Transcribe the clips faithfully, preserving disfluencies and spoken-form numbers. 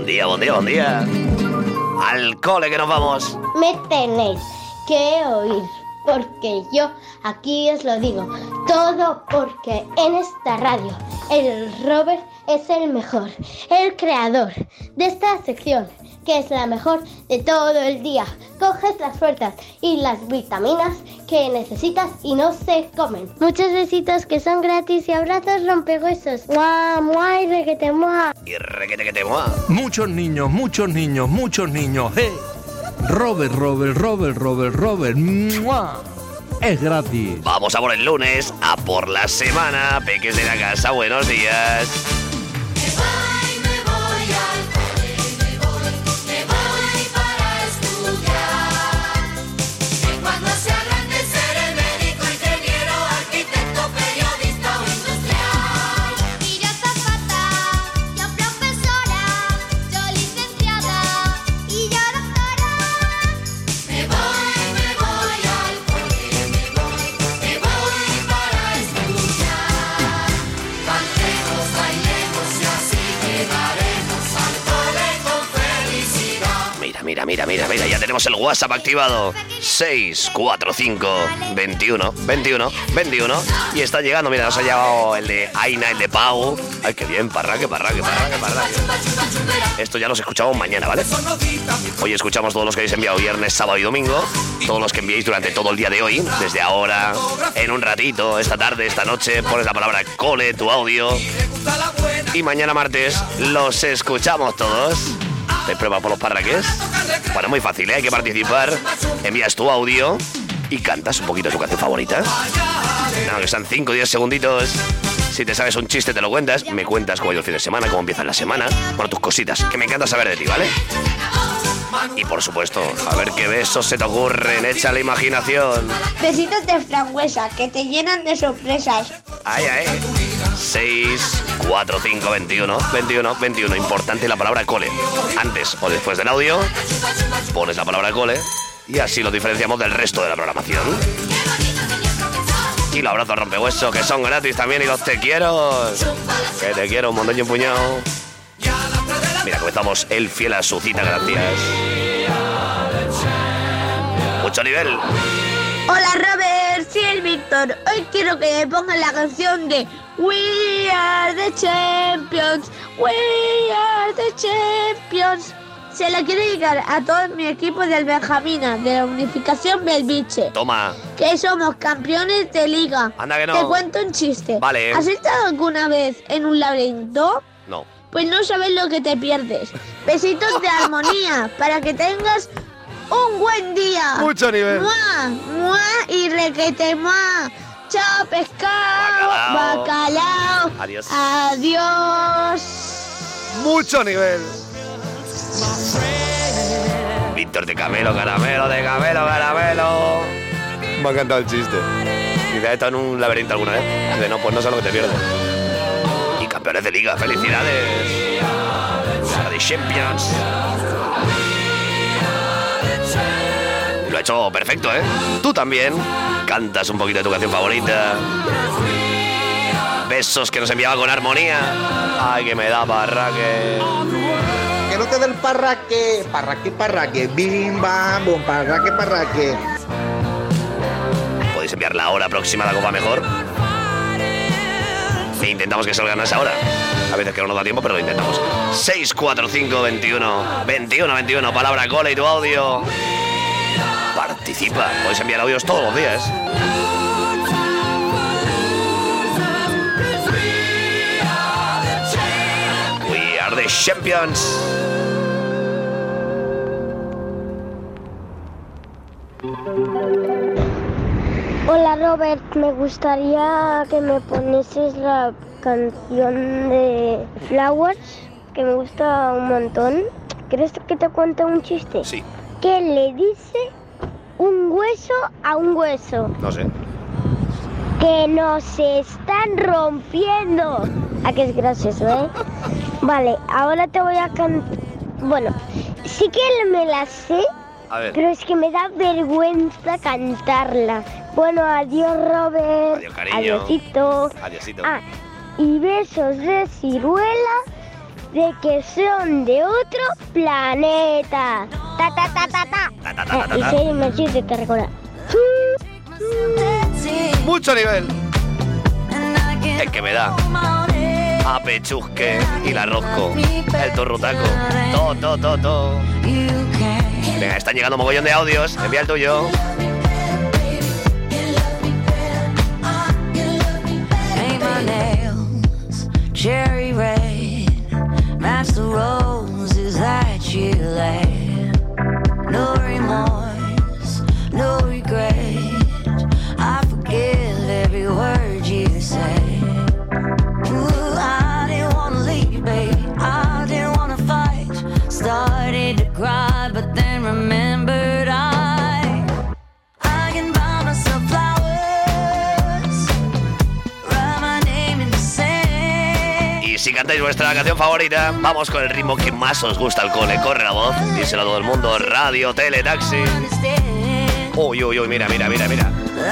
Buen día, buen día, buen día. Al cole que nos vamos. Me tenéis que oír, porque yo aquí os lo digo. Todo porque en esta radio el Robert es el mejor, el creador de esta sección, que es la mejor de todo el día. Coges las fuerzas y las vitaminas que necesitas y no se comen. Muchos besitos que son gratis y abrazos rompehuesos. ¡Mua, mua y requete mua! Y requete que te mua. Muchos niños, muchos niños, muchos niños. ¡Hey! Robert, Robert, Robert, Robert, Robert. ¡Mua! Es gratis. Vamos a por el lunes, a por la semana. Peques de la casa, buenos días. Mira, mira, mira, mira, ya tenemos el WhatsApp activado. seis cuatro cinco, veintiuno, veintiuno, veintiuno. Y está llegando, mira, nos ha llegado el de Aina, el de Pau. Ay, qué bien, parraque, parraque, parraque, parraque. Esto ya los escuchamos mañana, ¿vale? Hoy escuchamos todos los que habéis enviado viernes, sábado y domingo. Todos los que enviéis durante todo el día de hoy. Desde ahora, en un ratito, esta tarde, esta noche, pones la palabra cole, tu audio. Y mañana martes los escuchamos todos. ¿Te pruebas por los parraques? Bueno, muy fácil, ¿eh? Hay que participar. Envías tu audio y cantas un poquito tu canción favorita. No, que están cinco o diez segunditos. Si te sabes un chiste, te lo cuentas. Me cuentas cómo ha ido el fin de semana, cómo empieza la semana. Bueno, tus cositas, que me encanta saber de ti, ¿vale? Y por supuesto, a ver qué besos se te ocurren. Echa la imaginación. Besitos de frangüesa, que te llenan de sorpresas. Ay, ay. seis cuatro cinco, veintiuno, veintiuno, veintiuno. Importante la palabra cole. Antes o después del audio, pones la palabra cole y así lo diferenciamos del resto de la programación. Y los abrazos rompehuesos, que son gratis también, y los te quiero. Que te quiero un montón y un puñado. Mira, comenzamos el fiel a su cita, gracias. Mucho nivel. Hola Robert, soy el Víctor. Hoy quiero que me pongan la canción de We are the champions, we are the champions. Se la quiero dedicar a todo mi equipo del Benjamina, de la Unificación Belviche. Toma. Que somos campeones de liga. Anda que no. Te cuento un chiste. Vale. ¿Has estado alguna vez en un laberinto? No. Pues no sabes lo que te pierdes. Besitos de armonía para que tengas un buen día. Mucho nivel. ¡Mua! ¡Mua! Y requete mua. Chao, pescado. Bacalao. Bacalao. Adiós. Adiós. Mucho nivel. Víctor de Camelo, caramelo, de Camelo, caramelo. Me ha encantado el chiste. ¿Y te has estado en un laberinto alguna vez? De no, pues no sé lo que te pierdes. Y campeones de liga, felicidades. De Champions. Lo ha hecho perfecto, ¿eh? Tú también cantas un poquito de tu canción favorita. Besos que nos enviaba con armonía. Ay, que me da parraque. Que no te dé el parraque. Parraque, parraque. Bim, bam, bum, parraque, parraque. Podéis enviar la hora próxima a la Copa Mejor. E intentamos que salgan a esa hora. A veces que no nos da tiempo, pero lo intentamos. seis cuatro cinco, veintiuno, veintiuno, veintiuno. Palabra cole y tu audio. Participa. Podéis enviar audios todos los días. We are the champions. Hola Robert, me gustaría que me ponieses la canción de Flowers, que me gusta un montón. ¿Quieres que te cuente un chiste? Sí. ¿Qué le dice un hueso a un hueso? No sé. Que nos están rompiendo. ¿A que es gracioso, eh? Vale, ahora te voy a cantar. Bueno, sí que me la sé, A ver. pero es que me da vergüenza cantarla. Bueno, adiós Robert. Adiós, cariño. Adiosito. Adiosito. Ah, y besos de ciruela de que son de otro planeta. Ta ta ta ta ta. Ta, ta, ta, ta, ta, Y ta. seis meses de recuerda. Mucho nivel. Es que me da a pechusque y la rosco, el torrutaco, todo, todo, todo, todo. Venga, están llegando un mogollón de audios. Envía el tuyo. Cherry red, match the roses that you laid. No remorse, no regret. I forgive every word you say. Ooh, I didn't wanna leave, babe. I didn't wanna fight. Started to cry, but then remembered I I can buy myself flowers. Write my name in the sand. Y si cantáis vuestra canción favorita, vamos con el ritmo que más os gusta al cole. Corre la voz, díselo a todo el mundo. Radio, tele, taxi. Uy, uy, uy, mira, mira, mira, mira.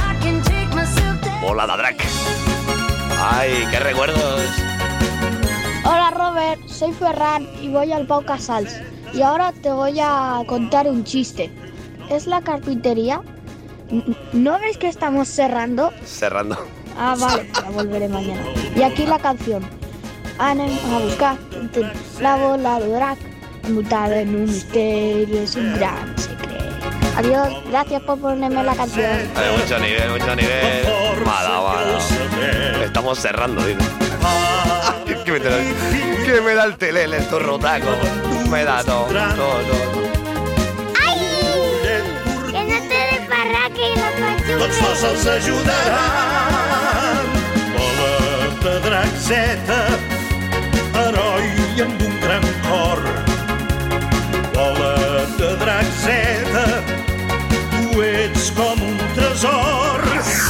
Volada Drac. Ay, qué recuerdos. Hola Robert, soy Ferran y voy al Pau Casals. Y ahora te voy a contar un chiste. ¿Es la carpintería? N- ¿No ves que estamos cerrando? Cerrando. Ah, vale, ya volveré mañana. Y aquí la canción. Anem a buscar la bola de Drac, mutada en un misterio, es un gran secreto. Adiós, gracias por ponerme la canción. Ay, mucho nivel, mucho nivel. Mala, mala. Estamos cerrando, digo. ¿Qué me, da, ¿Qué me da el telele, el torrotaco? Me da todo, todo, todo. ¡Ay! Que no te desparraque y no Tots dos els ajudaran. Bola de dracseta, heroi amb un gran cor. Bola de dracseta, tu ets com un tresor.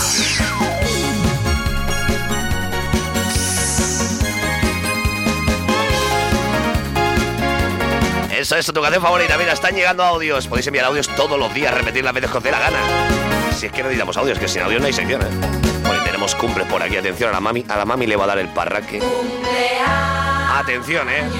Eso es tu canción favorita. Mira, están llegando audios. Podéis enviar audios todos los días, repetir las veces que os dé la gana. Si es que no necesitamos audios, que sin audios no hay sección, ¿eh? Bueno, tenemos cumples por aquí. Atención, a la mami. A la mami le va a dar el parraque. Atención, ¿eh?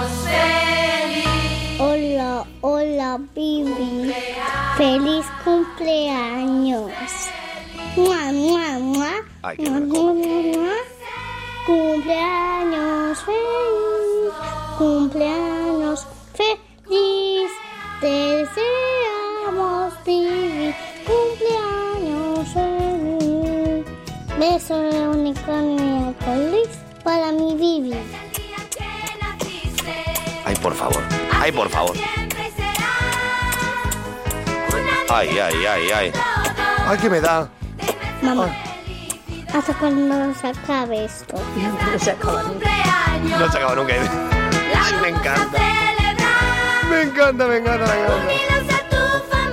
Hola, hola, Bibi. Feliz cumpleaños. Mua, mua, mua. Ay, qué Mua, mua, mua. Cumpleaños feliz. Cumpleaños feliz. Te deseamos, Bibi. Cumpleaños feliz. Beso de unicornio feliz para mi Bibi. Ay, por favor. Ay, por favor. Ay, ay, ay, ay. Ay, ¿qué me da? Mamá, ¿hasta cuándo se acabe esto? No se acaba nunca. Ay, me encanta. Me encanta, me encanta, me encanta.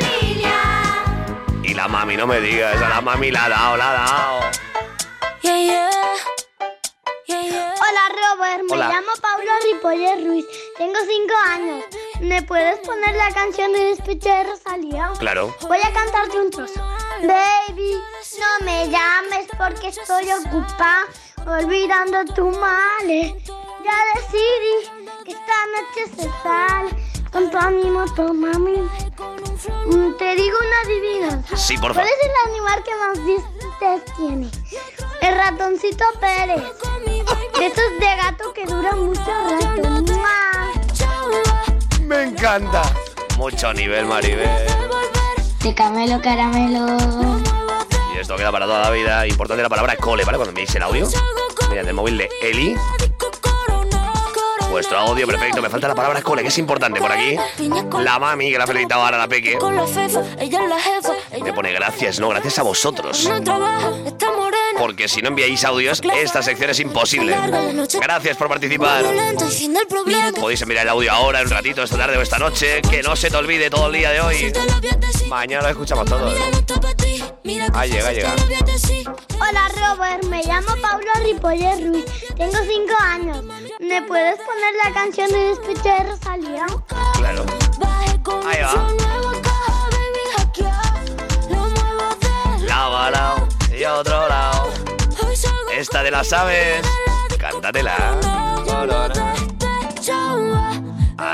Y la mami, no me digas, a la mami la ha dado, la ha dado. Yeah, yeah. Yeah, yeah. Hola Robert, me Hola. llamo Paula Ripollet Ruiz, tengo cinco años. ¿Me puedes poner la canción de Despecho de Rosalía? Claro. Voy a cantarte un trozo. Baby, no me llames porque estoy ocupada olvidando tu male. Ya decidí que esta noche se sale con tu ánimo, tu mami. Mm, Te digo una adivinanza. Sí, por ¿Cuál favor. es el animal que más dientes tiene? El ratoncito Pérez. De estos de gato que duran mucho rato. ¡Mua! Me encanta. Mucho nivel, Maribel. De camelo caramelo. Y esto queda para toda la vida. Importante la palabra cole, ¿vale? Cuando enviéis el audio. Mirad el móvil de Eli. Vuestro audio perfecto. Me falta la palabra cole, que es importante por aquí. La mami, que la ha felicitado ahora a la peque. Con la fefa, ella es la jefa. Me pone gracias, no, gracias a vosotros. No trabaja, está morena. Porque si no enviáis audios, esta sección es imposible. Gracias por participar. Violento y fin del problema. Podéis enviar el audio ahora, un ratito, esta tarde o esta noche. Que no se te olvide todo el día de hoy. Te lo voy a decir. Mañana lo escuchamos todo. Mira, no está pa' ti. Mira que Ahí llega, llega. te lo voy a decir. Hola Robert, me llamo Paula Ripollet Ruiz, tengo cinco años. ¿Me puedes poner la canción de Despecho de Rosalía? Claro. Baje con Ahí va. su nueva caja, baby, hackear. Lo muevo de Lado a lado y otro lado. hoy salgo Esta de las aves. Cántatela. con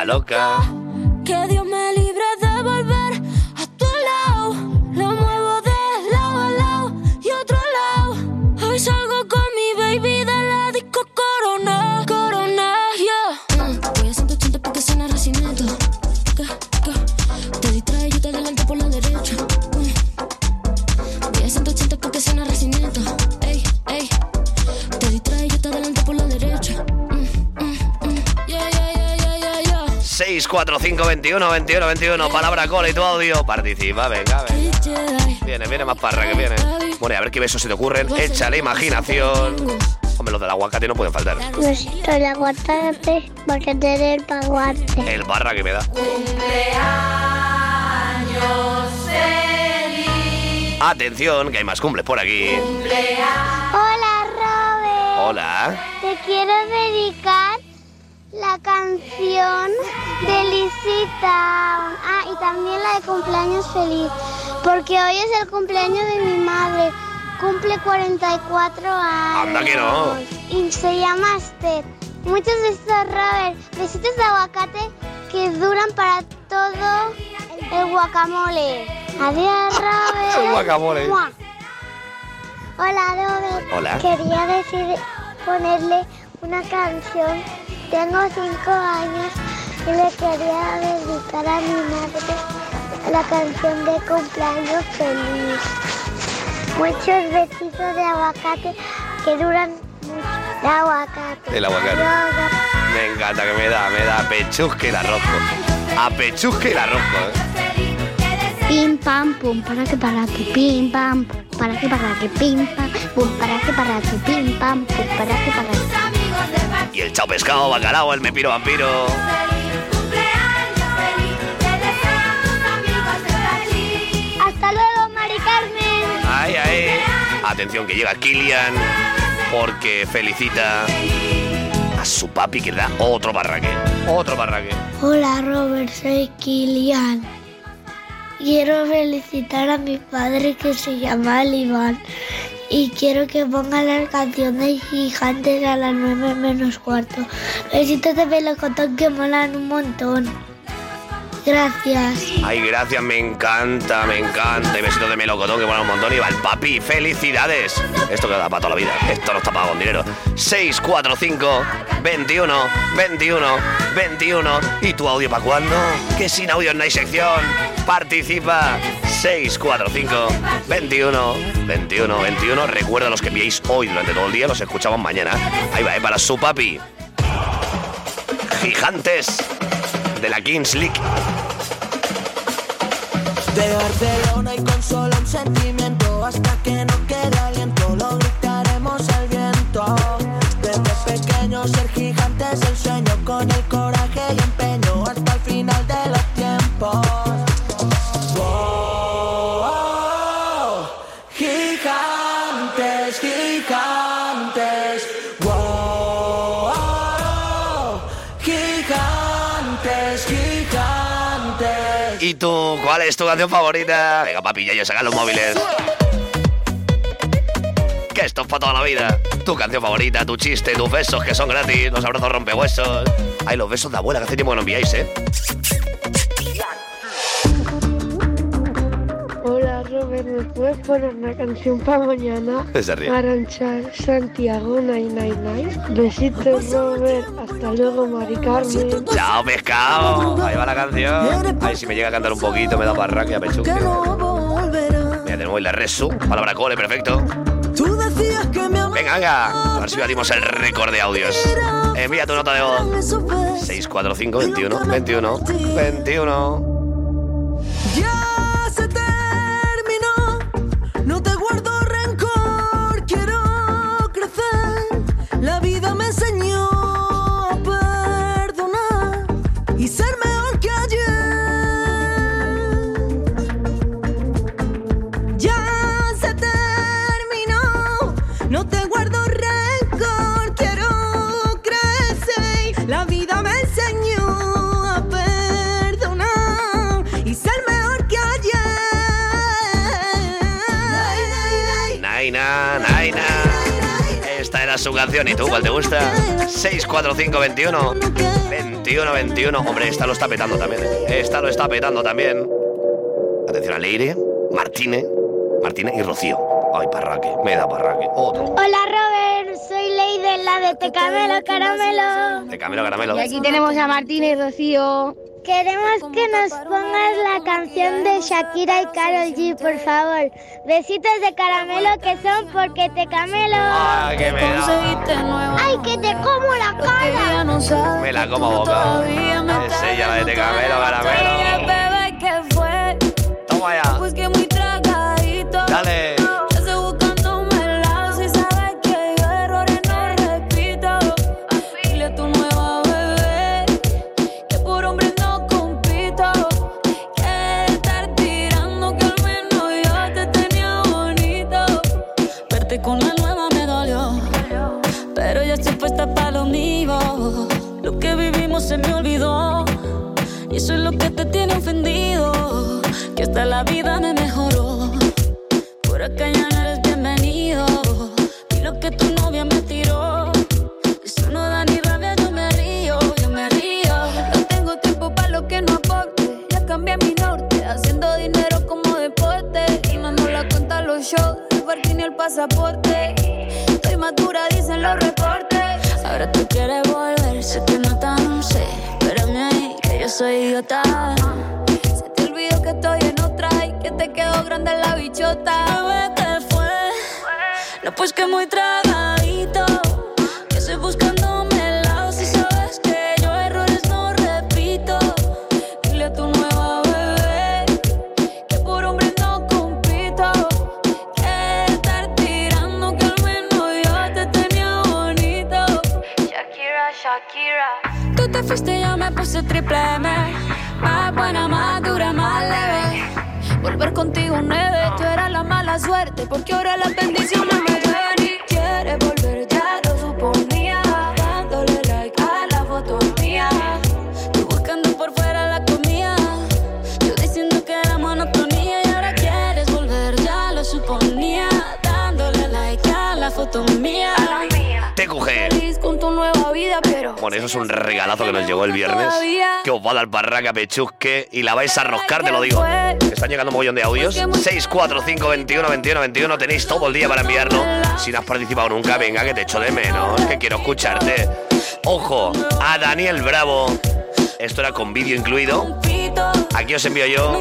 loca, loca. Que Dios me libre de volver a tu lado. Lo muevo de lado a lado y otro lado. Hoy salgo con mi baby de la disco Corona, Corona, yeah. Mm, voy a ciento ochenta porque suena Recinito. ¿Qué? ¿Qué? Te distrae, yo te adelanto por la derecha. Mm. Voy a ciento ochenta porque suena Recinito. Ey, ey. Te distrae, yo te adelanto por la derecha. seis cuatro cinco veintiuno veintiuno veintiuno, palabra cola y tu audio. Participa, venga, venga. Viene, viene más parra que viene. Bueno, y a ver qué besos se te ocurren. Échale imaginación. Hombre, los del aguacate no pueden faltar. Besito el aguacate porque tiene el aguacate. El barra que me da. Atención, que hay más cumples por aquí. Hola, Robert. Hola. Te quiero dedicar la canción de Lisita. Ah, y también la de cumpleaños feliz. Porque hoy es el cumpleaños de mi madre. Cumple cuarenta y cuatro años. Anda que no. Y se llama Esther. Muchos besitos, Robert. Besitos de aguacate que duran para todo el guacamole. Adiós, Robert. El guacamole. ¡Mua! Hola, Robert. Hola. Quería decir, ponerle una canción. Tengo cinco años y le quería dedicar a mi madre la canción de cumpleaños feliz. Muchos besitos de aguacate que duran mucho. De aguacate. El aguacate. Me encanta, que me da, me da pechusque el arroz. A pechusque el arroz, ¿eh? Pim pam pum para que para que pim pam para que para que pim pam pum para que para que pim pam pum para que para que. Y el chao pescado, bacalao, el me piro vampiro. Hasta luego, Mari Carmen. Ay, ay. Atención que llega Kilian porque felicita a su papi que da otro barraque. Otro barraque. Hola, Robert, soy Kilian. Quiero felicitar a mi padre que se llama Iván y quiero que pongan las canciones gigantes a las nueve menos cuarto. Besitos de melocotón que molan un montón. Gracias. Ay, gracias, me encanta, me encanta. Y besitos de melocotón que mola un montón. Y va el papi, felicidades. Esto queda para toda la vida, esto no está pagado con dinero. seis cuatro cinco veintiuno veintiuno veintiuno. ¿Y tu audio para cuándo? Que sin audio no hay sección. Participa. seis cuatro cinco veintiuno veintiuno veintiuno. Recuerda, los que enviéis hoy durante todo el día, los escuchamos mañana. Ahí va, ¿eh? Para su papi. Gigantes de la Kings League. De Barcelona y con solo un sentimiento, hasta que no quede aliento, lo gritaremos al viento. Desde pequeño ser gigante es el sueño, con el coraje y empeño hasta el final de los tiempos. Oh, oh, oh. Gigantes, gigantes. Oh, oh, oh. Gigantes, gigantes. ¿Y tú, cuál es tu canción favorita? Venga, papi, ya yo sacan los móviles. Que esto es para toda la vida. Tu canción favorita, tu chiste, tus besos que son gratis, los abrazos rompehuesos. Ay, los besos de abuela, que hace tiempo que no enviáis, ¿eh? Hola, Robert, ¿me puedes poner una canción para mañana? Se ríe. Arantxa Santiago, Nai Nai Nai. Besitos, Robert. Hasta luego, Mari Carmen. Chao, pescado. Ahí va la canción. Ay, si me llega a cantar un poquito, me da barraque a pechuque. Mira, tenemos la resu. Palabra cole, perfecto. Venga, venga. A ver si batimos el récord de audios. Envía tu nota de voz. seis cuatro cinco veintiuno veintiuno veintiuno. Ya se terminó, no te guardo rencor, quiero crecer. La vida me enseñó a perdonar y ser mejor que ayer. Ya se terminó, no te guardo rencor, quiero crecer. La vida me enseñó a perdonar y ser mejor que ayer. Naina, Naina. Esta era su canción. ¿Y tú cuál te gusta? seis cuatro cinco veintiuno veintiuno veintiuno. Hombre, esta lo está petando también, ¿eh? Esta lo está petando también. Atención a Leire, Martínez, Martínez y Rocío. Ay, Parraque, me da Parraque. Otro. Hola Robert, soy Leide, la de Te Camelo Caramelo. Te Camelo Caramelo. Y aquí tenemos a Martín y Rocío. Queremos que nos pongas la canción de Shakira y Karol G, por favor. Besitos de caramelo que son porque te camelo. Ay, que me da. Ay, que te como la cara. Me la como boca. Es ella la de Te Camelo Caramelo. Toma ya. Dale. Con la nueva me dolió, pero ya estoy puesta para lo mío. Lo que vivimos se me olvidó, y eso es lo que te tiene ofendido, que hasta la vida me mejoró. Por acá ya no eres bienvenido, y lo que tu novia me tiró, eso no da ni rabia, yo me río, yo me río. No tengo tiempo para lo que no aporte, ya cambié mi norte, haciendo dinero como deporte, y mando la cuenta a los shows. Ni el pasaporte, estoy madura, dicen los reportes. Ahora tú quieres volver, se te nota, no sé. Espérame ahí, que yo soy idiota. Se te olvidó que estoy en otra y que te quedó grande la bichota. Bebé, ¿qué fue? No, pues que muy tragadito, que estoy buscándome el lado. Si sabes que yo errores no repito, dile a tu nueva bebé que por hombre no compito. Shakira. Tú te fuiste, yo me puse triple M. Más buena, más dura, más leve. Volver contigo nueve, tú eras la mala suerte, porque ahora las bendiciones me llueven. Y quieres volver, ya lo suponía, dándole like a la foto mía. Tú buscando por fuera la comida, yo diciendo que era monotonía. Y ahora quieres volver, ya lo suponía, dándole like a la foto mía. T Q G. Con tu nueva vida, pero Bueno, eso es un regalazo que nos llegó el viernes, que os va a dar Parraca Pechusque y la vais a roscar, te lo digo. Están llegando un mogollón de audios. seis cuatro cinco veintiuno veintiuno veintiuno. Tenéis todo el día para enviarlo. Si no has participado nunca, venga, que te echo de menos, que quiero escucharte. Ojo, a Daniel Bravo. Esto era con vídeo incluido. Aquí os envío yo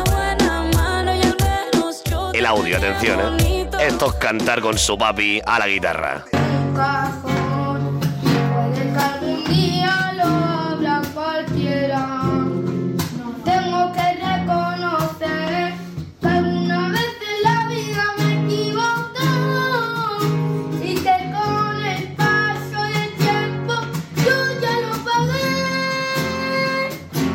el audio, atención, ¿eh? Esto es cantar con su papi a la guitarra. Cajón, puede que algún día lo habla cualquiera. No tengo que reconocer que alguna vez en la vida me equivoqué y que con el paso del tiempo yo ya lo pagué.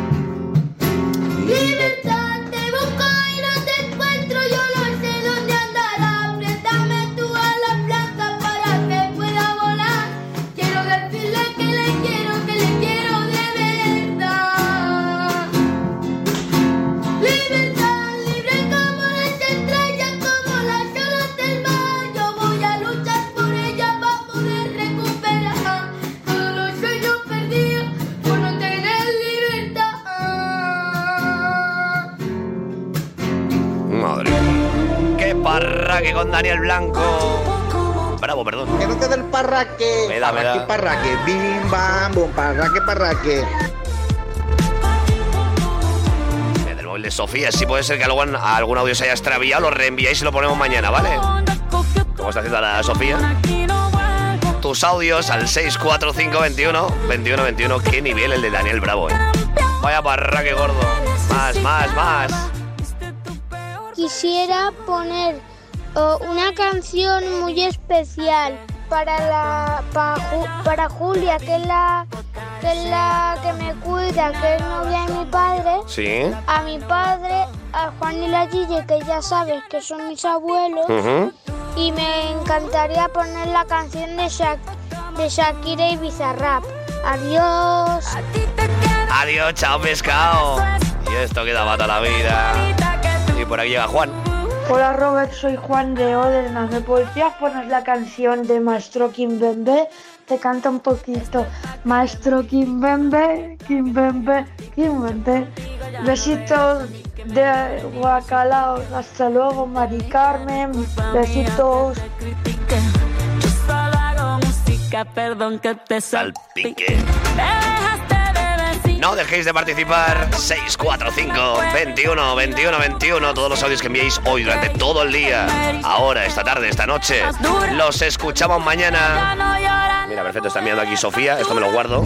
Libertad te busco y no te encuentro, yo no sé dónde andará. Préstame tú a la plaza para que pueda volar. Quiero decirle que le quiero, que le quiero de verdad. Libertad, libre como las estrellas, como las olas del mar. Yo voy a luchar por ella para poder recuperar todos los sueños perdidos por no tener libertad. Madre mía. ¡Qué parraque con Daniel Blanco! Bravo, perdón. Que no te dé el parraque. Me da, me da. Parraque, parraque. Bim, bam, bum, parraque, parraque. Desde el móvil de Sofía, si puede ser que algún, algún audio se haya extraviado, lo reenviáis y lo ponemos mañana, ¿vale? ¿Cómo está haciendo la Sofía? Tus audios al seis cuatro cinco veintiuno veintiuno veintiuno. Qué nivel el de Daniel Bravo, ¿eh? Vaya parraque gordo. Más, más, más. Quisiera poner oh, una canción muy especial para la para, Ju- para Julia, que es la que es la que me cuida, que es novia de mi padre. Sí. A mi padre, a Juan y la Gille, que ya sabes que son mis abuelos. Uh-huh. Y me encantaría poner la canción de, Shak- de Shakira y Bizarrap. Adiós. Adiós, chao pescado. Y esto queda para toda la vida. Y por aquí llega Juan. Hola Robert, soy Juan de Oderna. ¿Me podrías poner la canción de Maestro Kimbembe? Te canta un poquito. Maestro Kimbembe, Kimbembe, Kimbembe. Besitos de Guacalao. Hasta luego, Mari Carmen. Besitos. Yo solo hago música, perdón que te salpique. No dejéis de participar. seis cuatro cinco, veintiuno, veintiuno, veintiuno. Todos los audios que enviéis hoy durante todo el día. Ahora, esta tarde, esta noche. Los escuchamos mañana. Mira, perfecto, está enviando aquí Sofía. Esto me lo guardo.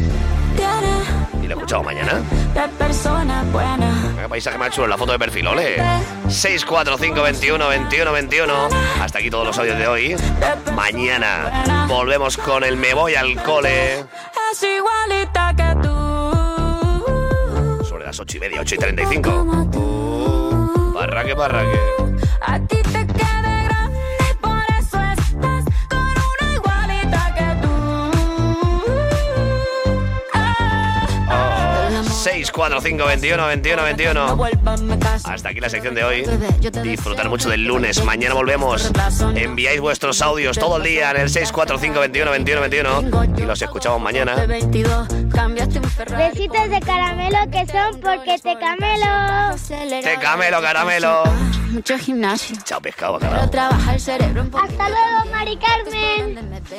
Y lo escuchamos mañana. Qué paisaje más chulo en la foto de perfil, ole. seis cuatro cinco, veintiuno, veintiuno, veintiuno. Hasta aquí todos los audios de hoy. Mañana volvemos con el Me Voy al Cole. Es igualita que tú. Sobre las ocho y media, ocho y treinta y cinco. Uh, parraque, parraque. A ti te queda grande y por eso estás con una igualita que tú. Oh, seis cuatro cinco, veintiuno, veintiuno, veintiuno. Hasta aquí la sección de hoy. Disfrutar mucho del lunes. Mañana volvemos. Enviáis vuestros audios todo el día en el seis cuatro cinco, veintiuno, veintiuno, veintiuno. Y los escuchamos mañana. Besitos de caramelo que son porque te camelo. Te camelo, caramelo. Mucho gimnasio. Chao, pescado, caramelo. Hasta luego, Mari Carmen.